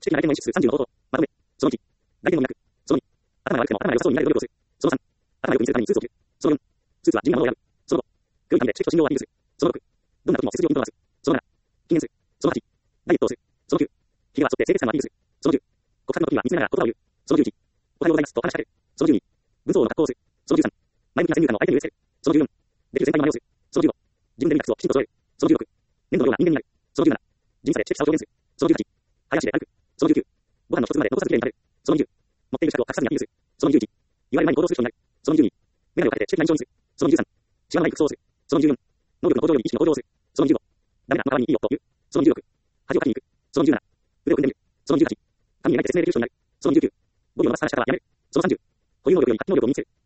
知的な相手の意識数30の方法。まとめ。その1。来店の脈。その2。頭が悪くても頭が良さそうになれる努力をする。その3。頭がよく見せるためにスーツを着る。その4。スーツは地味なものを選ぶ。その5。黒い髪で知識と信用をアピールする。その6。どんな時も背筋をピンと伸ばす。その7。禁煙する。その8。ダイエットをする。その9。ひげは剃って清潔感をアピールする。その10。告白の時には見つめながら言葉を言う。その11。おはようございますと話しかける。その12。文章の格好をする。その13。前向きな先入観を相手に植え付ける。その14。できる先輩の真似をする。その15。自分で見た靴をきちんと揃える。その16。粘土のような人間になる。その17。人差で知的さを表現する。その18。早足で歩く。その19。ご飯の一つまで残さずきれいに食べる。その20。持っている資格を隠さずにアピールする。その21。言われる前に行動する人になる。その22。眼鏡をかけて知的な印象にする。その23。知らない服装をする。その24。能力の向上より意識の向上をする。その25。ダメなの代わりにいいよと言う。その26。恥をかきに行く。その27。腕を組んでみる。その18。髪に描いて説明できる人になる。その29。語尾を伸ばす話し方はやめる。その30。保有能力より発揮能力を身につける。